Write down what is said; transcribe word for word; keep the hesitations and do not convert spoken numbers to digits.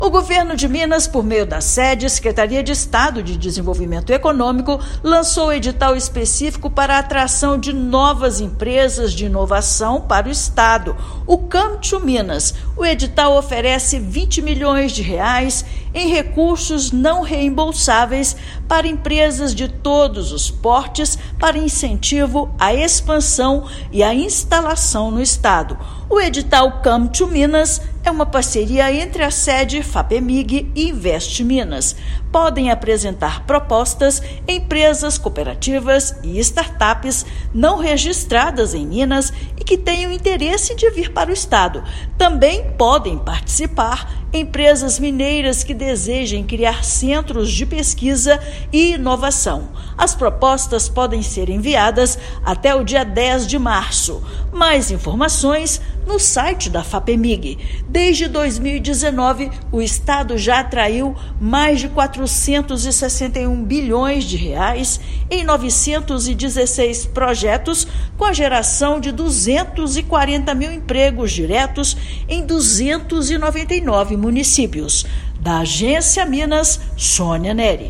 O governo de Minas, por meio da SEDE, Secretaria de Estado de Desenvolvimento Econômico, lançou edital específico para a atração de novas empresas de inovação para o Estado, o Come to Minas. O edital oferece vinte milhões de reais em recursos não reembolsáveis para empresas de todos os portes para incentivo à expansão e à instalação no Estado. O edital Come to Minas é uma parceria entre a SEDE, FAPEMIG e Invest Minas. Podem apresentar propostas empresas cooperativas e startups não registradas em Minas e que tenham interesse de vir para o Estado. Também podem participar empresas mineiras que desejem criar centros de pesquisa e inovação. As propostas podem ser enviadas até o dia dez de março. Mais informações no site da FAPEMIG. Desde dois mil e dezenove, o Estado já atraiu mais de quatrocentos e sessenta e um bilhões de reais em novecentos e dezesseis projetos, com a geração de duzentos e quarenta mil empregos diretos em duzentos e noventa e nove municípios. Da Agência Minas, Sônia Neri.